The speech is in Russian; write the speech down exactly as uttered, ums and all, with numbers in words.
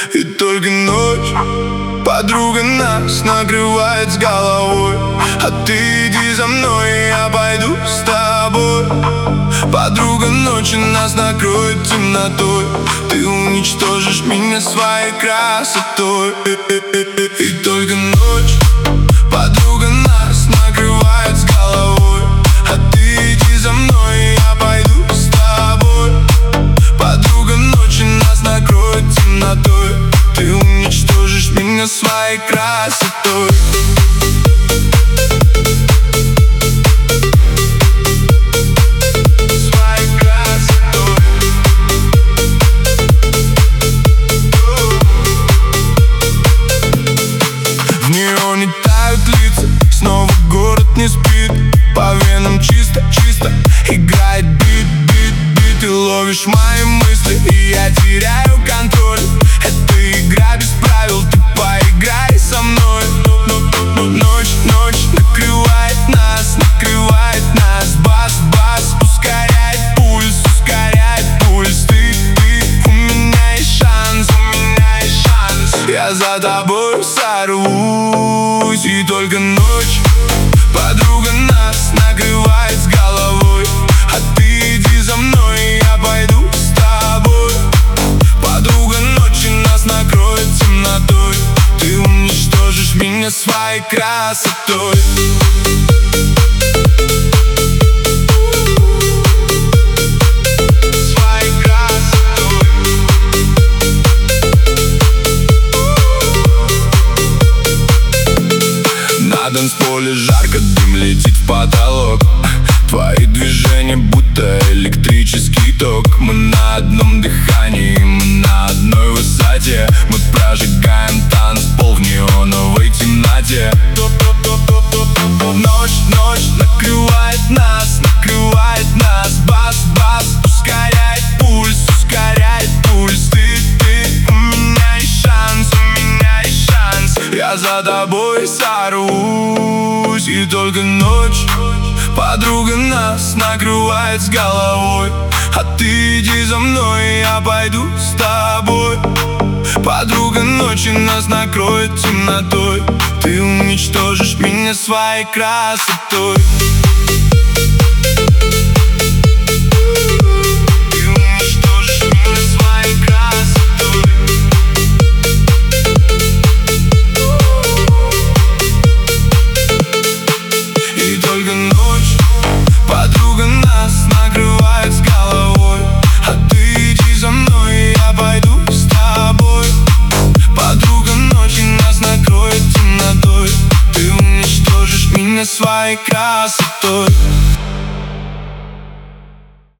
И только ночь, подруга, нас накрывает с головой. А ты иди за мной, я пойду с тобой. Подруга, ночи нас накроет темнотой. Ты уничтожишь меня своей красотой. И только ночь, подруга, нас накрывает с головой. А ты иди за мной, я пойду с тобой. Подруга, ночи нас накроет темнотой. Ты уничтожишь меня своей красотой. В неоне тают лица, снова город не спит. По венам чисто, чисто играет бит, бит, бит. Ты ловишь мои мысли, и я теряю контроль. Это игра без правил, ты поиграй со мной. Ночь, ночь накрывает нас, накрывает нас. Бас, бас, ускоряет пульс, ускоряет пульс. Ты, ты, у меня есть шанс, у меня есть шанс. Я за тобой сорвусь. И только ночь, подруга, нас накрывает с головой. А ты иди за мной, я пойду с тобой. Подруга, ночи нас накроет темнотой. Ты уничтожишь меня своей красотой. На танцполе жарко, дым летит в потолок. Твои движения будто электрический ток. Мы на одном дыхании, мы на одной высоте. Мы прожигаем танцпол в неоновой темноте. Ночь, ночь накрывает нас, накрывает нас. Бас, бас, ускоряет пульс, ускоряет пульс. Ты, ты, у меня есть шанс, у меня есть шанс. Я за тобой сорвусь. И только ночь, подруга, нас накрывает с головой. А ты иди за мной, я пойду с тобой. Подруга, ночи нас накроет темнотой. Ты уничтожишь меня своей красотой. Ты уничтожишь меня своей красотой. И только ночь, подруга, нас накрывает с головой. А ты иди за мной, я пойду с тобой. Подруга, ночи нас накроет темнотой. Ты уничтожишь меня своей красотой.